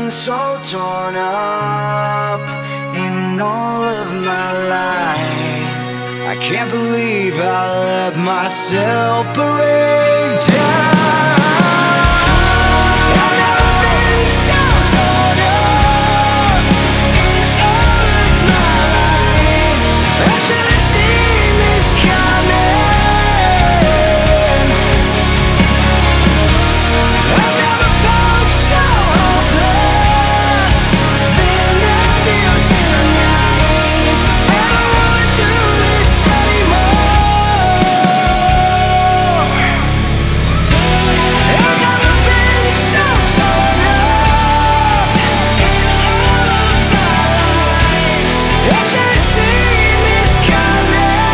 been so torn up in all of my life. I can't believe I let myself break down. I've never been so torn up in all of my life. I should have seen this coming. I've never felt so hopeless than I do tonight. I don't wanna do this anymore. I've never been so torn up in all of my life. I should have seen this coming.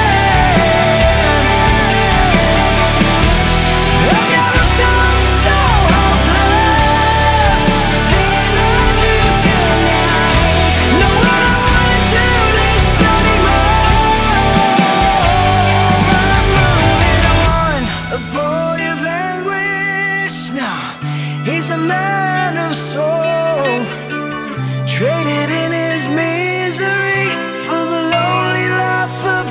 I've never felt so hopeless than I do tonight. No, I don't wanna do this anymore. I'm moving on, a boy of anguish now. He's a man of soul, traded in his misery for the lonely life of